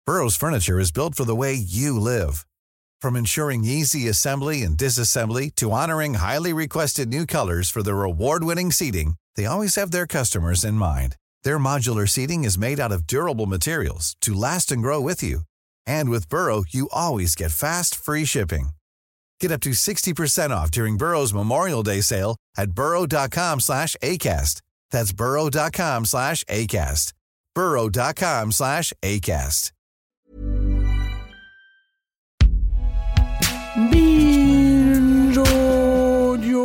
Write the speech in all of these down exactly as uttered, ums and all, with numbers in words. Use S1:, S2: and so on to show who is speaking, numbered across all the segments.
S1: Burrow's furniture is built for the way you live. From ensuring easy assembly and disassembly to honoring highly requested new colors for their award-winning seating, they always have their customers in mind. Their modular seating is made out of durable materials to last and grow with you. And with Burrow, you always get fast, free shipping. Get up to sixty percent off during Burrow's Memorial Day sale at burrow.com slash ACAST. That's burrow.com slash ACAST. burrow.com slash ACAST.
S2: Binge Audio.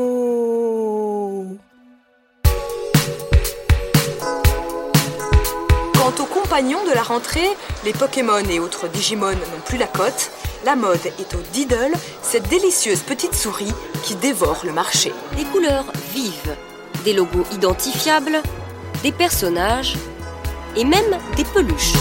S3: Quant aux compagnons de la rentrée, les Pokémon et autres Digimon n'ont plus la cote. La mode est au Diddle, cette délicieuse petite souris qui dévore le marché.
S4: Des couleurs vives, des logos identifiables, des personnages et même des peluches.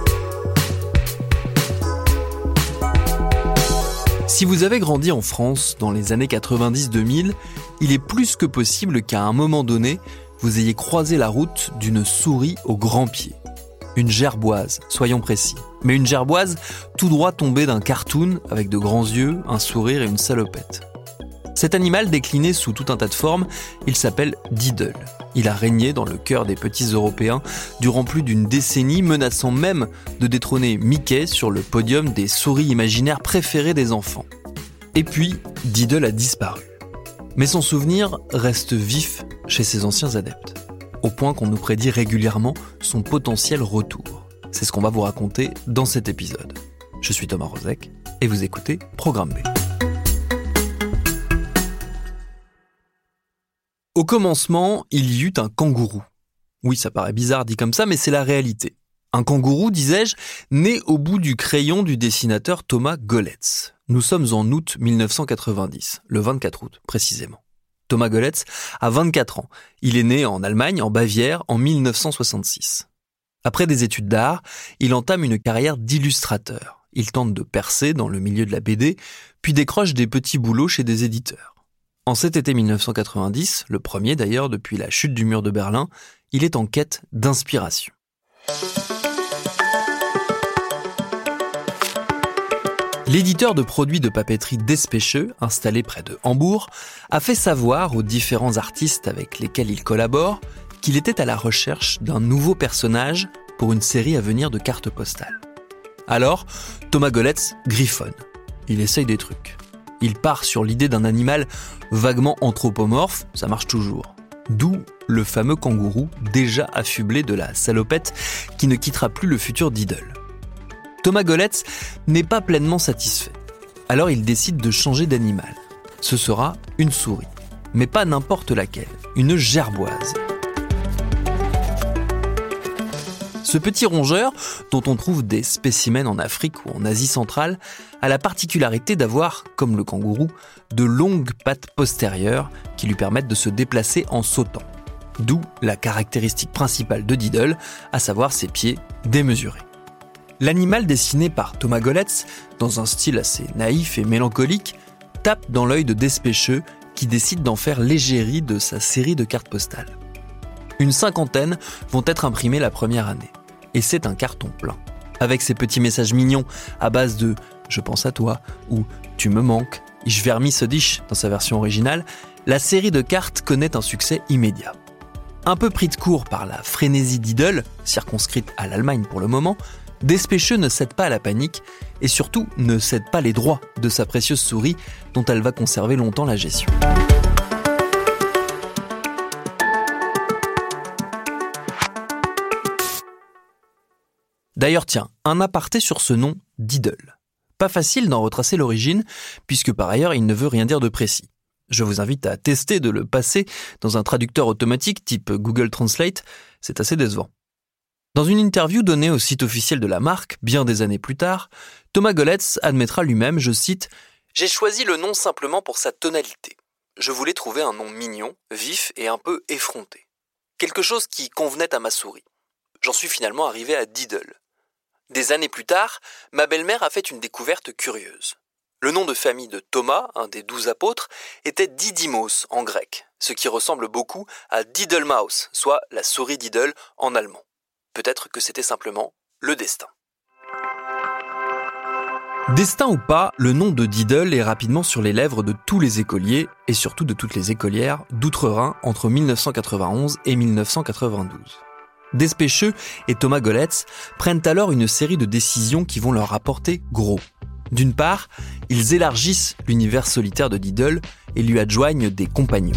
S2: Si vous avez grandi en France dans les années quatre-vingt-dix deux mille, il est plus que possible qu'à un moment donné, vous ayez croisé la route d'une souris au grand pied. Une gerboise, soyons précis. Mais une gerboise tout droit tombée d'un cartoon avec de grands yeux, un sourire et une salopette. Cet animal décliné sous tout un tas de formes, il s'appelle Diddle. Il a régné dans le cœur des petits Européens durant plus d'une décennie, menaçant même de détrôner Mickey sur le podium des souris imaginaires préférées des enfants. Et puis, Diddle a disparu. Mais son souvenir reste vif chez ses anciens adeptes, au point qu'on nous prédit régulièrement son potentiel retour. C'est ce qu'on va vous raconter dans cet épisode. Je suis Thomas Rozek et vous écoutez Programme B. Au commencement, il y eut un kangourou. Oui, ça paraît bizarre dit comme ça, mais c'est la réalité. Un kangourou, disais-je, né au bout du crayon du dessinateur Thomas Golletz. Nous sommes en août dix-neuf cent quatre-vingt-dix, le vingt-quatre août précisément. Thomas Golletz a vingt-quatre ans. Il est né en Allemagne, en Bavière, en dix-neuf cent soixante-six. Après des études d'art, il entame une carrière d'illustrateur. Il tente de percer dans le milieu de la B D, puis décroche des petits boulots chez des éditeurs. En cet été dix-neuf cent quatre-vingt-dix, le premier d'ailleurs depuis la chute du mur de Berlin, il est en quête d'inspiration. L'éditeur de produits de papeterie Despecheux, installé près de Hambourg, a fait savoir aux différents artistes avec lesquels il collabore qu'il était à la recherche d'un nouveau personnage pour une série à venir de cartes postales. Alors, Thomas Golletz griffonne. Il essaye des trucs. Il part sur l'idée d'un animal vaguement anthropomorphe, ça marche toujours. D'où le fameux kangourou déjà affublé de la salopette qui ne quittera plus le futur Diddle. Thomas Golletz n'est pas pleinement satisfait. Alors il décide de changer d'animal. Ce sera une souris, mais pas n'importe laquelle, une gerboise. Ce petit rongeur, dont on trouve des spécimens en Afrique ou en Asie centrale, a la particularité d'avoir, comme le kangourou, de longues pattes postérieures qui lui permettent de se déplacer en sautant. D'où la caractéristique principale de Diddle, à savoir ses pieds démesurés. L'animal dessiné par Thomas Golletz, dans un style assez naïf et mélancolique, tape dans l'œil de Despecheux qui décide d'en faire l'égérie de sa série de cartes postales. Une cinquantaine vont être imprimées la première année. Et c'est un carton plein. Avec ses petits messages mignons à base de « je pense à toi » ou « tu me manques », « ich vermisse dich » dans sa version originale, la série de cartes connaît un succès immédiat. Un peu pris de court par la frénésie Diddle, circonscrite à l'Allemagne pour le moment, Despecheux ne cède pas à la panique et surtout ne cède pas les droits de sa précieuse souris dont elle va conserver longtemps la gestion. D'ailleurs, tiens, un aparté sur ce nom Diddle. Pas facile d'en retracer l'origine, puisque par ailleurs, il ne veut rien dire de précis. Je vous invite à tester de le passer dans un traducteur automatique type Google Translate, c'est assez décevant. Dans une interview donnée au site officiel de la marque, bien des années plus tard, Thomas Golletz admettra lui-même, je cite, « J'ai choisi le nom simplement pour sa tonalité. Je voulais trouver un nom mignon, vif et un peu effronté. Quelque chose qui convenait à ma souris. J'en suis finalement arrivé à Diddle. Des années plus tard, ma belle-mère a fait une découverte curieuse. Le nom de famille de Thomas, un des douze apôtres, était Didymos en grec, ce qui ressemble beaucoup à Diddlemaus, soit la souris Diddle en allemand. Peut-être que c'était simplement le destin. Destin ou pas, le nom de Diddle est rapidement sur les lèvres de tous les écoliers et surtout de toutes les écolières d'Outre-Rhin entre dix-neuf cent quatre-vingt-onze et dix-neuf cent quatre-vingt-douze. Despecheux et Thomas Golletz prennent alors une série de décisions qui vont leur rapporter gros. D'une part, ils élargissent l'univers solitaire de Diddle et lui adjoignent des compagnons.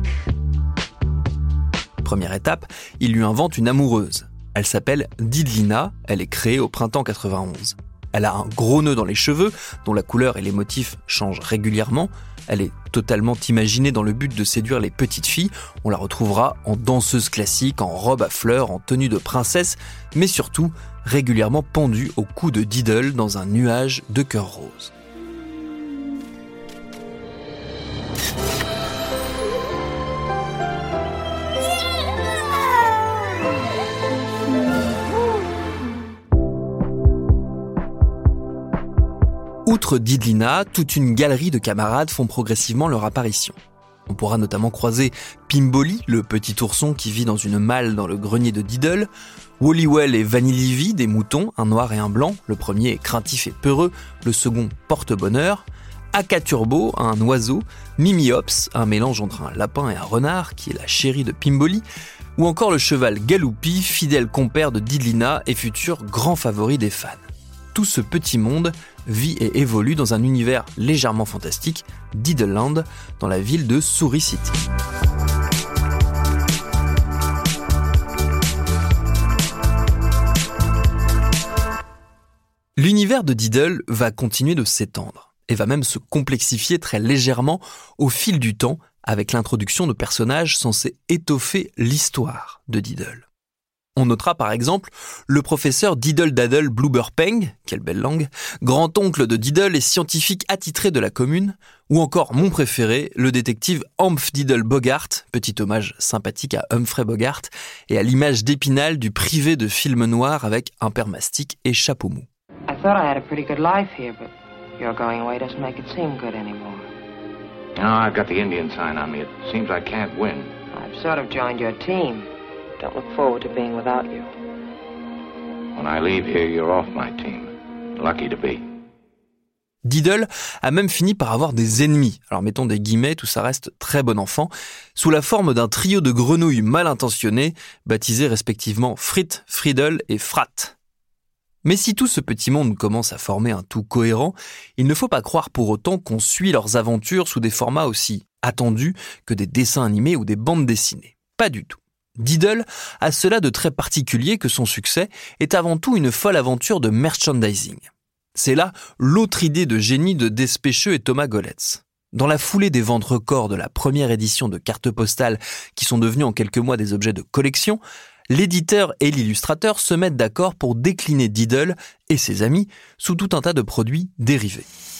S2: Première étape, ils lui inventent une amoureuse. Elle s'appelle Diddlina, elle est créée au printemps quatre-vingt-onze. Elle a un gros nœud dans les cheveux, dont la couleur et les motifs changent régulièrement. Elle est totalement imaginée dans le but de séduire les petites filles. On la retrouvera en danseuse classique, en robe à fleurs, en tenue de princesse, mais surtout régulièrement pendue au cou de Diddle dans un nuage de cœurs roses. Outre Diddlina, toute une galerie de camarades font progressivement leur apparition. On pourra notamment croiser Pimboli, le petit ourson qui vit dans une malle dans le grenier de Diddle, Wallywell et Vanillivy, des moutons, un noir et un blanc, le premier est craintif et peureux, le second porte bonheur, Akaturbo, un oiseau, Mimiops, un mélange entre un lapin et un renard, qui est la chérie de Pimboli, ou encore le cheval Galoupi, fidèle compère de Diddlina et futur grand favori des fans. Tout ce petit monde vit et évolue dans un univers légèrement fantastique, Diddleland, dans la ville de Souris City. L'univers de Diddle va continuer de s'étendre et va même se complexifier très légèrement au fil du temps avec l'introduction de personnages censés étoffer l'histoire de Diddle. On notera par exemple le professeur Diddle Daddle Blooberpeng, quelle belle langue, grand-oncle de Diddle et scientifique attitré de la commune, ou encore mon préféré, le détective Humph Diddle Bogart, petit hommage sympathique à Humphrey Bogart, et à l'image d'Épinal du privé de film noir avec un père mastic et chapeau mou.
S5: I thought I had a pretty good life here, but your going away doesn't make it seem good anymore.
S6: No, I've got the Indian sign on me. It seems I can't win.
S5: I've sort of joined your team. Don't look forward to being without you.
S6: When I leave here, you're off my team. Lucky to be.
S2: Diddle a même fini par avoir des ennemis, alors mettons des guillemets, tout ça reste très bon enfant, sous la forme d'un trio de grenouilles mal intentionnées, baptisés respectivement Frit, Friddle et Frat. Mais si tout ce petit monde commence à former un tout cohérent, il ne faut pas croire pour autant qu'on suit leurs aventures sous des formats aussi attendus que des dessins animés ou des bandes dessinées. Pas du tout. Diddle a cela de très particulier que son succès est avant tout une folle aventure de merchandising. C'est là l'autre idée de génie de Despecheux et Thomas Golletz. Dans la foulée des ventes records de la première édition de cartes postales qui sont devenues en quelques mois des objets de collection, l'éditeur et l'illustrateur se mettent d'accord pour décliner Diddle et ses amis sous tout un tas de produits dérivés.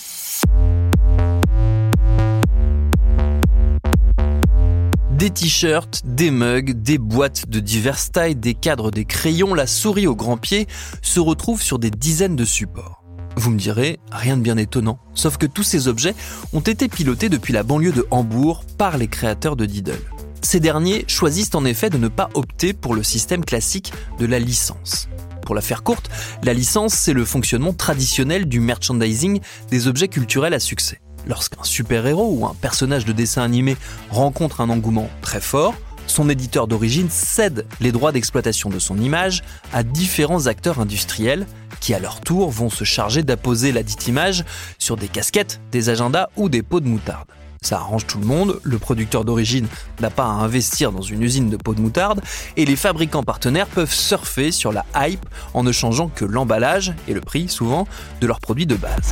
S2: Des t-shirts, des mugs, des boîtes de diverses tailles, des cadres, des crayons, la souris au grand pied se retrouvent sur des dizaines de supports. Vous me direz, rien de bien étonnant, sauf que tous ces objets ont été pilotés depuis la banlieue de Hambourg par les créateurs de Diddle. Ces derniers choisissent en effet de ne pas opter pour le système classique de la licence. Pour la faire courte, la licence, c'est le fonctionnement traditionnel du merchandising des objets culturels à succès. Lorsqu'un super-héros ou un personnage de dessin animé rencontre un engouement très fort, son éditeur d'origine cède les droits d'exploitation de son image à différents acteurs industriels qui, à leur tour, vont se charger d'apposer la dite image sur des casquettes, des agendas ou des pots de moutarde. Ça arrange tout le monde, le producteur d'origine n'a pas à investir dans une usine de pots de moutarde et les fabricants partenaires peuvent surfer sur la hype en ne changeant que l'emballage et le prix, souvent, de leurs produits de base.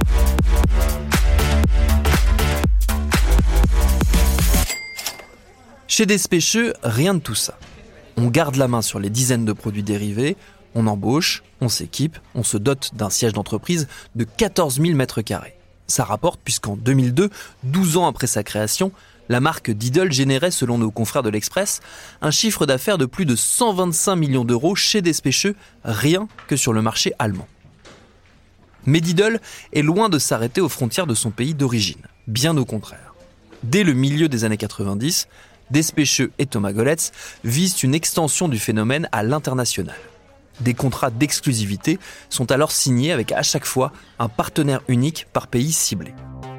S2: Chez Despecheux, rien de tout ça. On garde la main sur les dizaines de produits dérivés, on embauche, on s'équipe, on se dote d'un siège d'entreprise de quatorze mille mètres carrés. Ça rapporte puisqu'en deux mille deux, douze ans après sa création, la marque Diddle générait, selon nos confrères de l'Express, un chiffre d'affaires de plus de cent vingt-cinq millions d'euros chez Despecheux, rien que sur le marché allemand. Mais Diddle est loin de s'arrêter aux frontières de son pays d'origine, bien au contraire. Dès le milieu des années quatre-vingt-dix, Despecheux et Thomas Golletz visent une extension du phénomène à l'international. Des contrats d'exclusivité sont alors signés avec à chaque fois un partenaire unique par pays ciblé.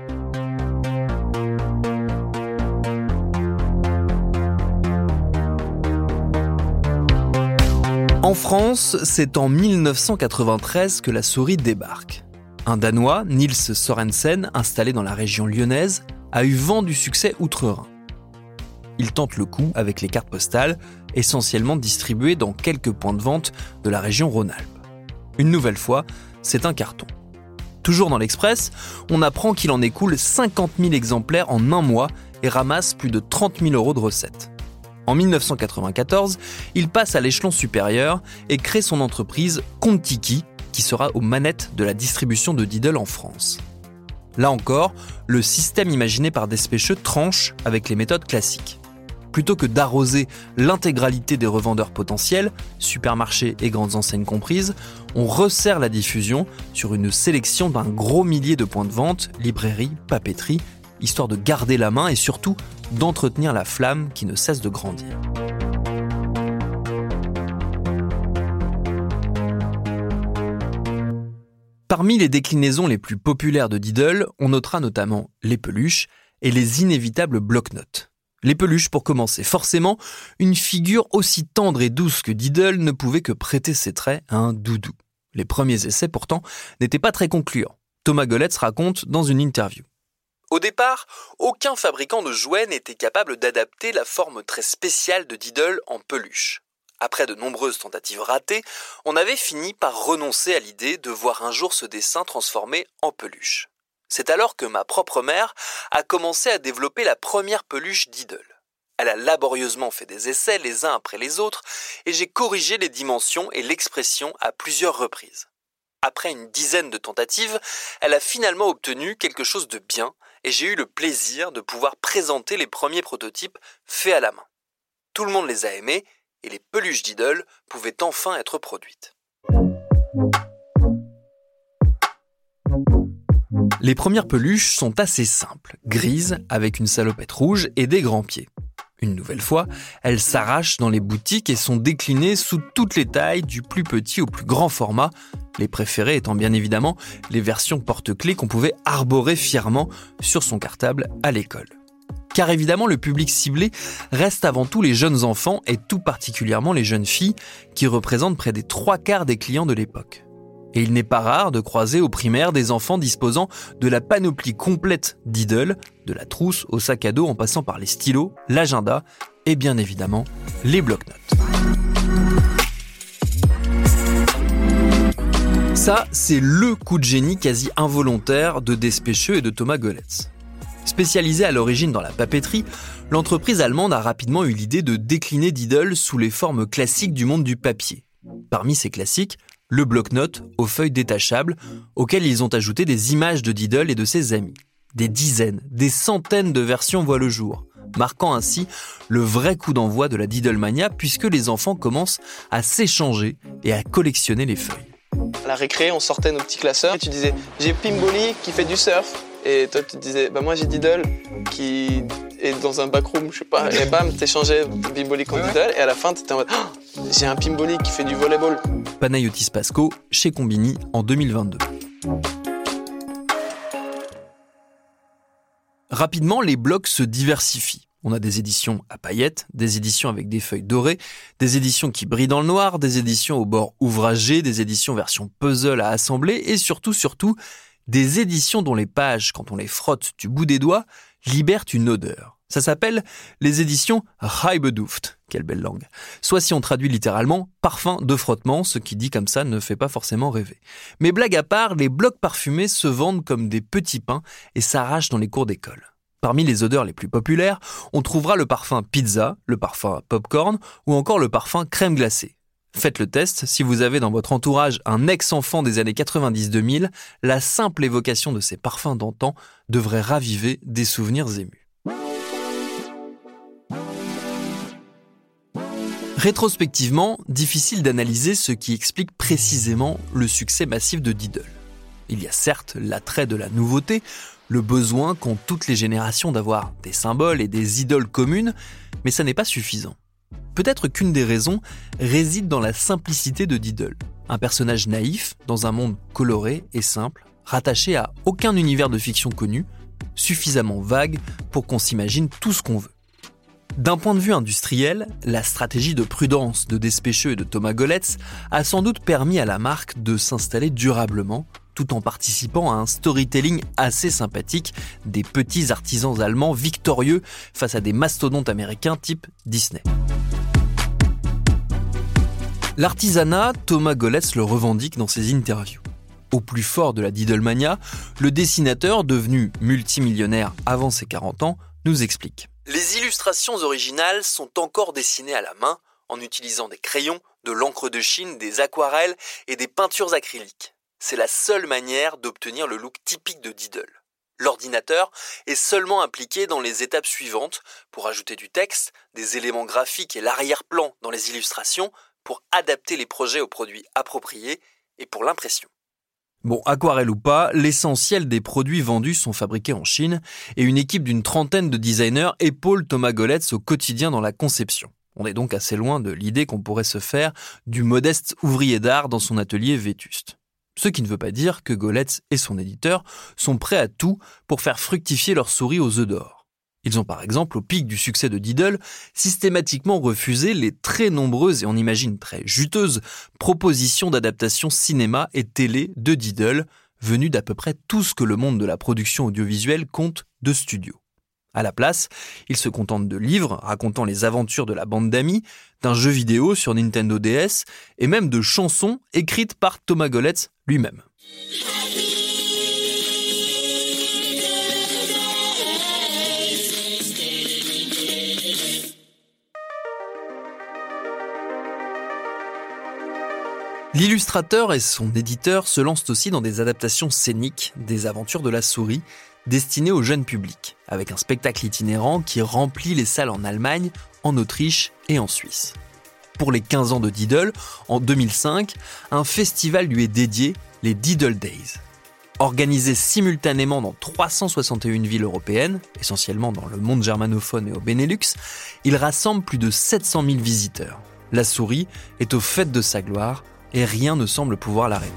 S2: En France, c'est en dix-neuf cent quatre-vingt-treize que la souris débarque. Un Danois, Niels Sørensen, installé dans la région lyonnaise, a eu vent du succès outre-Rhin. Il tente le coup avec les cartes postales, essentiellement distribuées dans quelques points de vente de la région Rhône-Alpes. Une nouvelle fois, c'est un carton. Toujours dans l'Express, on apprend qu'il en écoule cinquante mille exemplaires en un mois et ramasse plus de trente mille euros de recettes. En dix-neuf cent quatre-vingt-quatorze, il passe à l'échelon supérieur et crée son entreprise Kontiki, qui sera aux manettes de la distribution de Diddle en France. Là encore, le système imaginé par Despecheux tranche avec les méthodes classiques. Plutôt que d'arroser l'intégralité des revendeurs potentiels, supermarchés et grandes enseignes comprises, on resserre la diffusion sur une sélection d'un gros millier de points de vente, librairies, papeteries, histoire de garder la main et surtout d'entretenir la flamme qui ne cesse de grandir. Parmi les déclinaisons les plus populaires de Diddle, on notera notamment les peluches et les inévitables bloc-notes. Les peluches pour commencer. Forcément, une figure aussi tendre et douce que Diddle ne pouvait que prêter ses traits à un doudou. Les premiers essais, pourtant, n'étaient pas très concluants. Thomas Golletz raconte dans une interview. Au départ, aucun fabricant de jouets n'était capable d'adapter la forme très spéciale de Diddle en peluche. Après de nombreuses tentatives ratées, on avait fini par renoncer à l'idée de voir un jour ce dessin transformé en peluche. C'est alors que ma propre mère a commencé à développer la première peluche Diddle. Elle a laborieusement fait des essais les uns après les autres et j'ai corrigé les dimensions et l'expression à plusieurs reprises. Après une dizaine de tentatives, elle a finalement obtenu quelque chose de bien et j'ai eu le plaisir de pouvoir présenter les premiers prototypes faits à la main. Tout le monde les a aimés et les peluches Diddle pouvaient enfin être produites. Les premières peluches sont assez simples, grises avec une salopette rouge et des grands pieds. Une nouvelle fois, elles s'arrachent dans les boutiques et sont déclinées sous toutes les tailles, du plus petit au plus grand format, les préférées étant bien évidemment les versions porte-clés qu'on pouvait arborer fièrement sur son cartable à l'école. Car évidemment, le public ciblé reste avant tout les jeunes enfants et tout particulièrement les jeunes filles qui représentent près des trois quarts des clients de l'époque. Et il n'est pas rare de croiser au primaire des enfants disposant de la panoplie complète Diddle, de la trousse au sac à dos en passant par les stylos, l'agenda et bien évidemment les bloc-notes. Ça, c'est le coup de génie quasi involontaire de Despecheux et de Thomas Golletz. Spécialisée à l'origine dans la papeterie, l'entreprise allemande a rapidement eu l'idée de décliner Diddle sous les formes classiques du monde du papier. Parmi ces classiques, le bloc-notes aux feuilles détachables, auxquelles ils ont ajouté des images de Diddle et de ses amis. Des dizaines, des centaines de versions voient le jour, marquant ainsi le vrai coup d'envoi de la Diddlemania puisque les enfants commencent à s'échanger et à collectionner les feuilles.
S7: À la récré, on sortait nos petits classeurs et tu disais « j'ai Pimboli qui fait du surf ». Et toi, tu te disais bah, « moi j'ai Diddle qui est dans un backroom, je sais pas ». Et bam, t'échangeais Pimboli contre Diddle et à la fin, t'étais en mode oh, « j'ai un Pimboli qui fait du volleyball ».
S2: Panayotis Pasco, chez Combini, en deux mille vingt-deux. Rapidement, les blocs se diversifient. On a des éditions à paillettes, des éditions avec des feuilles dorées, des éditions qui brillent dans le noir, des éditions au bord ouvragé, des éditions version puzzle à assembler et surtout, surtout, des éditions dont les pages, quand on les frotte du bout des doigts, libèrent une odeur. Ça s'appelle les éditions Reibeduft. Quelle belle langue. Soit si on traduit littéralement, parfum de frottement, ce qui dit comme ça ne fait pas forcément rêver. Mais blague à part, les blocs parfumés se vendent comme des petits pains et s'arrachent dans les cours d'école. Parmi les odeurs les plus populaires, on trouvera le parfum pizza, le parfum popcorn ou encore le parfum crème glacée. Faites le test, si vous avez dans votre entourage un ex-enfant des années quatre-vingt-dix deux mille, la simple évocation de ces parfums d'antan devrait raviver des souvenirs émus. Rétrospectivement, difficile d'analyser ce qui explique précisément le succès massif de Diddle. Il y a certes l'attrait de la nouveauté, le besoin qu'ont toutes les générations d'avoir des symboles et des idoles communes, mais ça n'est pas suffisant. Peut-être qu'une des raisons réside dans la simplicité de Diddle. Un personnage naïf, dans un monde coloré et simple, rattaché à aucun univers de fiction connu, suffisamment vague pour qu'on s'imagine tout ce qu'on veut. D'un point de vue industriel, la stratégie de prudence de Despecheux et de Thomas Golletz a sans doute permis à la marque de s'installer durablement, tout en participant à un storytelling assez sympathique des petits artisans allemands victorieux face à des mastodontes américains type Disney. L'artisanat, Thomas Golletz le revendique dans ses interviews. Au plus fort de la Diddlemania, le dessinateur, devenu multimillionnaire avant ses quarante ans, nous explique. Les illustrations originales sont encore dessinées à la main en utilisant des crayons, de l'encre de Chine, des aquarelles et des peintures acryliques. C'est la seule manière d'obtenir le look typique de Diddle. L'ordinateur est seulement impliqué dans les étapes suivantes pour ajouter du texte, des éléments graphiques et l'arrière-plan dans les illustrations pour adapter les projets aux produits appropriés et pour l'impression. Bon, aquarelle ou pas, l'essentiel des produits vendus sont fabriqués en Chine et une équipe d'une trentaine de designers épaule Thomas Golletz au quotidien dans la conception. On est donc assez loin de l'idée qu'on pourrait se faire du modeste ouvrier d'art dans son atelier vétuste. Ce qui ne veut pas dire que Golletz et son éditeur sont prêts à tout pour faire fructifier leur souris aux œufs d'or. Ils ont par exemple, au pic du succès de Diddle, systématiquement refusé les très nombreuses et on imagine très juteuses propositions d'adaptation cinéma et télé de Diddle, venues d'à peu près tout ce que le monde de la production audiovisuelle compte de studios. À la place, ils se contentent de livres racontant les aventures de la bande d'amis, d'un jeu vidéo sur Nintendo D S et même de chansons écrites par Thomas Golletz lui-même. L'illustrateur et son éditeur se lancent aussi dans des adaptations scéniques des aventures de la souris, destinées au jeune public, avec un spectacle itinérant qui remplit les salles en Allemagne, en Autriche et en Suisse. Pour les quinze ans de Diddle, en deux mille cinq, un festival lui est dédié, les Diddle Days. Organisé simultanément dans trois cent soixante et une villes européennes, essentiellement dans le monde germanophone et au Benelux, il rassemble plus de sept cent mille visiteurs. La souris est au fait de sa gloire, et rien ne semble pouvoir l'arrêter.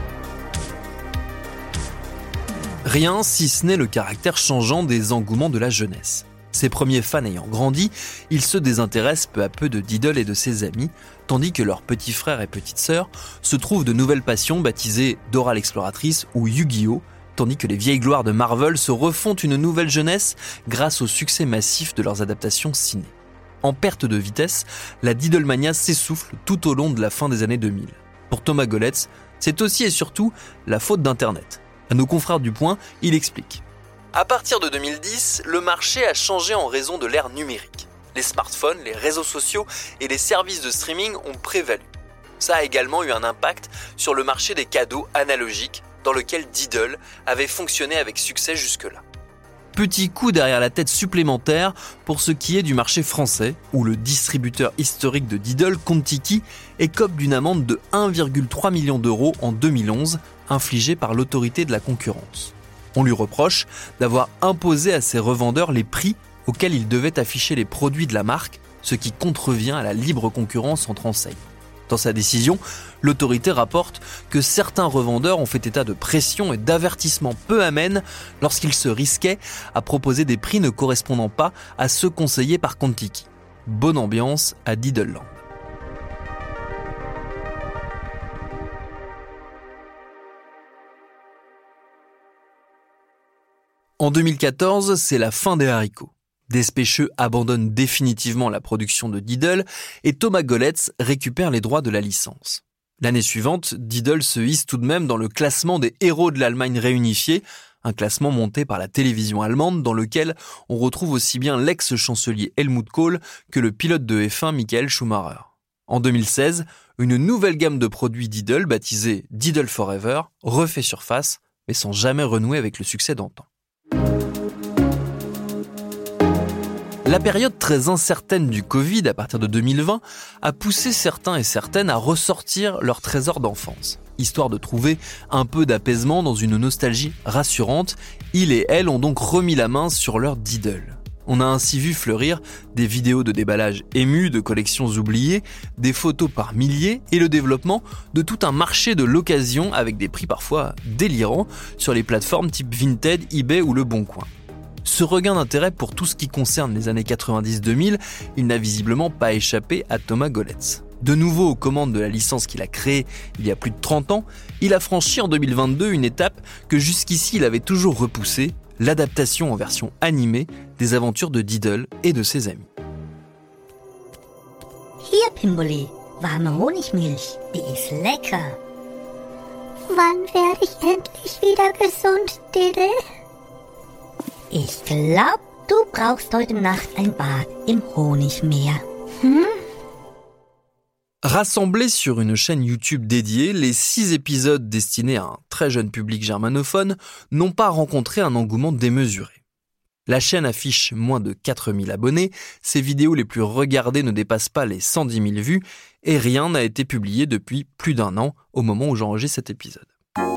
S2: Rien si ce n'est le caractère changeant des engouements de la jeunesse. Ses premiers fans ayant grandi, ils se désintéressent peu à peu de Diddle et de ses amis, tandis que leurs petits frères et petites sœurs se trouvent de nouvelles passions baptisées Dora l'exploratrice ou Yu-Gi-Oh!, tandis que les vieilles gloires de Marvel se refont une nouvelle jeunesse grâce au succès massif de leurs adaptations ciné. En perte de vitesse, la Diddlemania s'essouffle tout au long de la fin des années deux mille. Pour Thomas Golletz, c'est aussi et surtout la faute d'Internet. À nos confrères du Point, il explique. À partir de deux mille dix, le marché a changé en raison de l'ère numérique. Les smartphones, les réseaux sociaux et les services de streaming ont prévalu. Ça a également eu un impact sur le marché des cadeaux analogiques dans lequel Diddle avait fonctionné avec succès jusque-là. Petit coup derrière la tête supplémentaire pour ce qui est du marché français, où le distributeur historique de Diddle, Contiki, écope d'une amende de un virgule trois million d'euros en deux mille onze, infligée par l'autorité de la concurrence. On lui reproche d'avoir imposé à ses revendeurs les prix auxquels ils devaient afficher les produits de la marque, ce qui contrevient à la libre concurrence entre enseignes. Dans sa décision, l'autorité rapporte que certains revendeurs ont fait état de pression et d'avertissements peu amènes lorsqu'ils se risquaient à proposer des prix ne correspondant pas à ceux conseillés par Contiki. Bonne ambiance à Diddleland. En deux mille quatorze, c'est la fin des haricots. Despecheux abandonne définitivement la production de Diddle et Thomas Golletz récupère les droits de la licence. L'année suivante, Diddle se hisse tout de même dans le classement des héros de l'Allemagne réunifiée, un classement monté par la télévision allemande dans lequel on retrouve aussi bien l'ex-chancelier Helmut Kohl que le pilote de F un Michael Schumacher. En deux mille seize, une nouvelle gamme de produits Diddle, baptisée Diddle Forever, refait surface, mais sans jamais renouer avec le succès d'antan. La période très incertaine du Covid à partir de deux mille vingt a poussé certains et certaines à ressortir leur trésor d'enfance. Histoire de trouver un peu d'apaisement dans une nostalgie rassurante, ils et elles ont donc remis la main sur leur Diddle. On a ainsi vu fleurir des vidéos de déballage émus de collections oubliées, des photos par milliers et le développement de tout un marché de l'occasion avec des prix parfois délirants sur les plateformes type Vinted, eBay ou Le Bon Coin. Ce regain d'intérêt pour tout ce qui concerne les années quatre-vingt-dix deux mille, il n'a visiblement pas échappé à Thomas Golletz. De nouveau aux commandes de la licence qu'il a créée il y a plus de trente ans, il a franchi en deux mille vingt-deux une étape que jusqu'ici il avait toujours repoussée, l'adaptation en version animée des aventures de Diddle et de ses amis.
S8: Hier, Pimboli, warme Honigmilch, die ist lecker. Wann werde ich endlich wieder gesund, Diddle? Ich glaub, du brauchst heute Nacht ein Bad im Honigmeer. Hm?
S2: Rassemblés sur une chaîne YouTube dédiée, les six épisodes destinés à un très jeune public germanophone n'ont pas rencontré un engouement démesuré. La chaîne affiche moins de quatre mille abonnés, ses vidéos les plus regardées ne dépassent pas les cent dix mille vues et rien n'a été publié depuis plus d'un an au moment où j'enregistre cet épisode.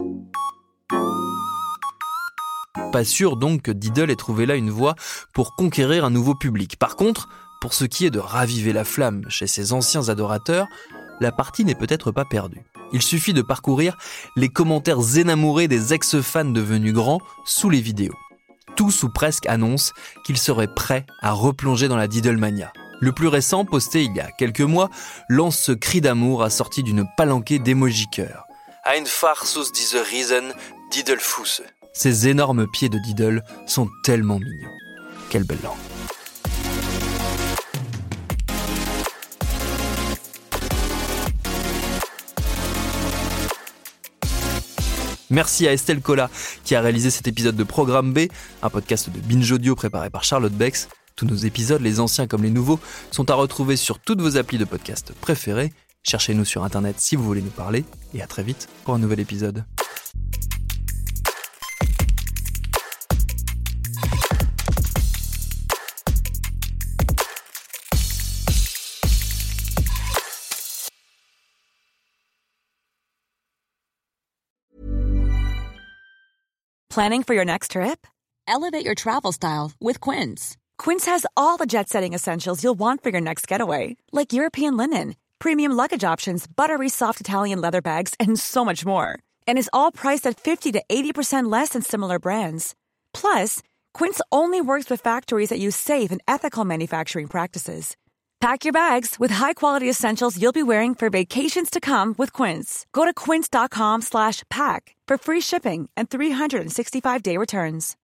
S2: Pas sûr donc que Diddle ait trouvé là une voie pour conquérir un nouveau public. Par contre, pour ce qui est de raviver la flamme chez ses anciens adorateurs, la partie n'est peut-être pas perdue. Il suffit de parcourir les commentaires énamourés des ex-fans devenus grands sous les vidéos. Tous ou presque annoncent qu'ils seraient prêts à replonger dans la Diddlemania. Le plus récent, posté il y a quelques mois, lance ce cri d'amour assorti d'une palanquée d'émoji-cœurs. Einfach aus dieser Riesen Diddlefuße. Ces énormes pieds de Diddle sont tellement mignons. Quelle belle langue. Merci à Estelle Cola qui a réalisé cet épisode de Programme B, un podcast de Binge Audio préparé par Charlotte Bex. Tous nos épisodes, les anciens comme les nouveaux, sont à retrouver sur toutes vos applis de podcast préférées. Cherchez-nous sur Internet si vous voulez nous parler. Et à très vite pour un nouvel épisode.
S9: Planning for your next trip? Elevate your travel style with Quince. Quince has all the jet-setting essentials you'll want for your next getaway, like European linen, premium luggage options, buttery soft Italian leather bags, and so much more. And is all priced at fifty to eighty percent less than similar brands. Plus, Quince only works with factories that use safe and ethical manufacturing practices. Pack your bags with high-quality essentials you'll be wearing for vacations to come with Quince. Go to quince.com slash pack for free shipping and three sixty-five day returns.